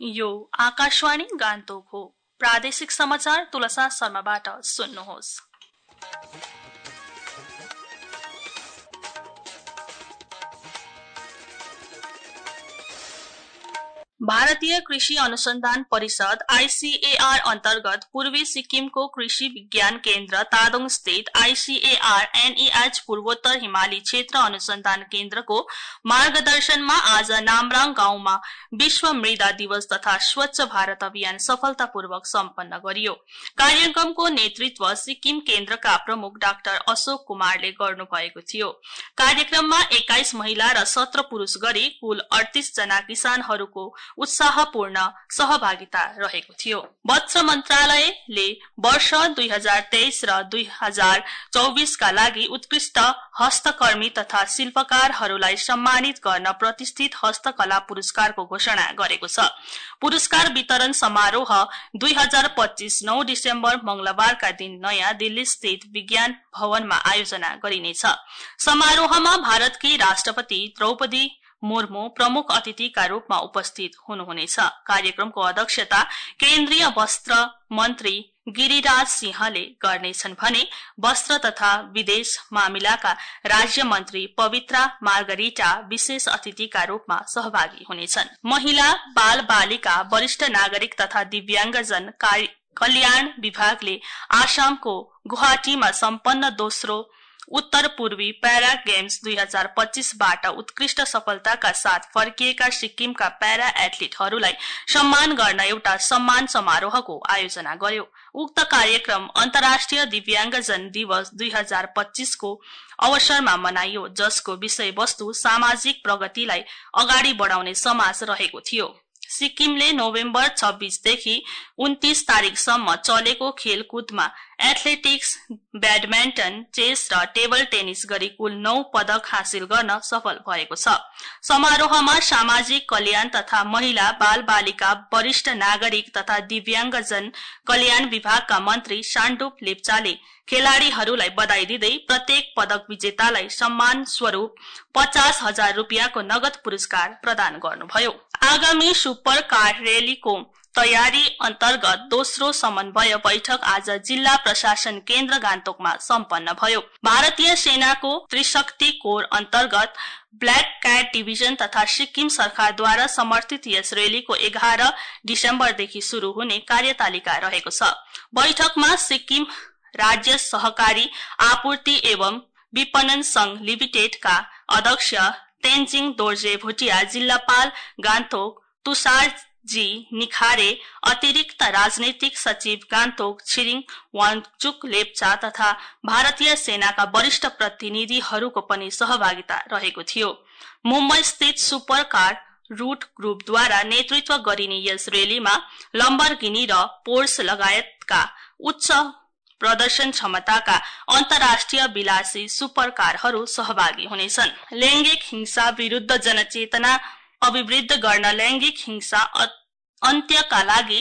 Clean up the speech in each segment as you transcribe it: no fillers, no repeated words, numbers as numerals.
यो आकाशवाणी गान्तोक हो। प्रादेशिक समाचार तुलसा शर्माबाट सुन्नुहोस्। भारतीय कृषि अनुसन्धान परिषद आईसीएआर अन्तर्गत पूर्वी सिक्किमको कृषि विज्ञान केन्द्र तादोङ स्थित आईसीएआर एनईएच पूर्वोत्तर हिमाली क्षेत्र अनुसन्धान केन्द्रको मार्गदर्शनमा आज नामराङ गाउँमा विश्व मृदा दिवस तथा स्वच्छ भारत अभियान सफलतापूर्वक सम्पन्न गरियो। कार्यक्रमको नेतृत्व सिक्किम केन्द्रका प्रमुख डाक्टर अशोक कुमारले गर्नुभएको थियो। कार्यक्रममा 21 महिला र 17 पुरुष गरी कुल 38 जना किसानहरूको उत्साहपूर्ण सहभागिता रहेको थियो। वस्त्र मन्त्रालयले वर्ष 2023 र 2024 का लागि उत्कृष्ट हस्तकर्मी तथा शिल्पकारहरूलाई सम्मानित गर्न प्रतिष्ठित हस्तकला पुरस्कारको घोषणा गरेको छ। पुरस्कार वितरण समारोह 2025 9 डिसेम्बर मंगलबारका दिन नयाँ दिल्ली स्थित विज्ञान भवनमा आयोजना गरिनेछ। समारोहमा भारतकी राष्ट्रपति द्रौपदी मुर्मु प्रमुख अतिथिका रूपमा उपस्थित हुनुहुनेछ। कार्यक्रमको अध्यक्षता केन्द्रीय वस्त्र मन्त्री गिरिराज सिंहले गर्नेछन् भने वस्त्र तथा विदेश मामिलाका राज्य मन्त्री पवित्रा मार्गरिटा विशेष अतिथिका रूपमा सहभागी हुनेछन्। महिला, बाल बालिका, वरिष्ठ नागरिक तथा दिव्याङ्गजन कल्याण विभागले आसामको गुवाहाटीमा सम्पन्न दोस्रो उत्तर पूर्वी प्यारा गेम्स 2025 बाट उत्कृष्ट सफलताका साथ फर्किएका सिक्किमका प्यारा एथलिटहरूलाई सम्मान गर्न एउटा सम्मान समारोहको आयोजना गर्यो। उक्त कार्यक्रम अन्तर्राष्ट्रिय दिव्याङ्गजन दिवस 2025 को अवसरमा मनाइयो, जसको विषयवस्तु सामाजिक प्रगतिलाई अगाडि बढाउने समाज रहेको थियो। सिक्किमले नोभेम्बर 26 देखि 29 तारिखसम्म चलेको खेलकुदमा एथलेटिक्स, ब्याडमिन्टन, चेस र टेबल टेनिस गरी कुल 9 पदक हासिल गर्न सफल भएको छ। समारोहमा सामाजिक कल्याण तथा महिला, बाल बालिका, वरिष्ठ नागरिक तथा दिव्याङ्गजन कल्याण विभागका मन्त्री सान्डुप लेप्चाले खेलाड़ीहरूलाई बधाई दिँदै प्रत्येक पदक विजेतालाई सम्मान स्वरूप 50,000 रुपियाँको नगद पुरस्कार प्रदान गर्नुभयो। आगामी सुपर कार रैलीको तयारी अन्तर्गत दोस्रो समन्वय बैठक आज जिल्ला प्रशासन केन्द्र गान्तोकमा सम्पन्न भयो। भारतीय सेनाको त्रिशक्ति कोर अन्तर्गत ब्ल्याक क्याट डिभिजन तथा सिक्किम सरकारद्वारा समर्थित यस रैलीको 11 डिसेम्बरदेखि शुरू हुने कार्यतालिका रहेको छ। बैठकमा सिक्किम राज्य सहकारी आपूर्ति एवं विपणन संघ लिमिटेडका अध्यक्ष तेन्जिङ दोर्जे भुटिया, जिल्लापाल गान्तोक तुषार जी निखारे, अतिरिक्त राजनैतिक सचिव गान्तोक छिरिङ वाङचुक लेप्चा तथा भारतीय सेनाका वरिष्ठ प्रतिनिधिहरूको पनि सहभागिता रहेको थियो। मुम्बई स्थित सुपर कार रूट ग्रुपद्वारा नेतृत्व गरिने यस रैलीमा लम्बरगिनी र पोर्स लगायतका उच्च प्रदर्शन क्षमताका अन्तर्राष्ट्रिय विलासी सुपर कारहरू सहभागी हुनेछन्। लैंगिक हिंसा विरुद्ध जनचेतना अभिवृद्ध गर्न लैंगिक हिंसा अन्त्यका लागि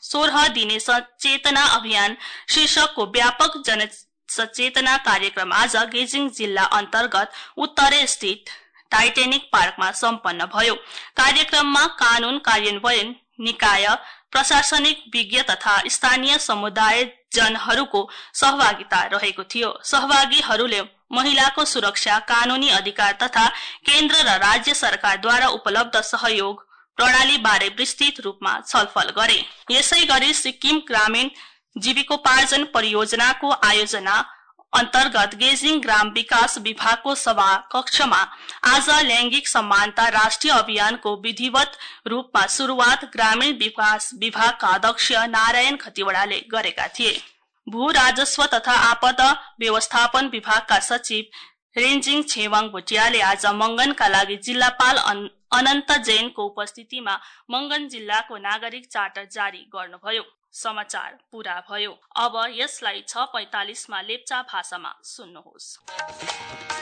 16 दिने सचेतना अभियान शीर्षकको व्यापक जनसचेतना कार्यक्रम आज गेजिङ जिल्ला अन्तर्गत उत्तरे स्थित टाइटेनिक पार्कमा सम्पन्न भयो। कार्यक्रममा कानून कार्यान्वयन निकाय, प्रशासनिक विज्ञ तथा स्थानीय समुदाय जनहरूको सहभागिता रहेको थियो। सहभागीहरूले महिलाको सुरक्षा, कानूनी अधिकार तथा केन्द्र र राज्य सरकारद्वारा उपलब्ध सहयोग प्रणाली बारे विस्तृत रूपमा छलफल गरे। यसैगरी सिक्किम ग्रामीण जीविकोपार्जन परियोजनाको आयोजना अन्तर्गत गेजिङ ग्राम विकास विभागको सभा कक्षमा आज लैंगिक समानता राष्ट्रिय अभियानको विधिवत रूपमा शुरूआत ग्रामीण विकास विभागका अध्यक्ष नारायण खतिवड़ाले गरेका थिए। भू राजस्व तथा आपदा व्यवस्थापन विभागका सचिव रेन्जिङ छेवाङ भुटियाले आज मंगनका लागि जिल्लापाल अनन्त जैनको उपस्थितिमा मंगन जिल्लाको नागरिक चार्टर जारी गर्नुभयो। समाचार पूरा भयो। अब यसलाई 6:45 मा लेप्चा भाषामा सुन्नुहोस्।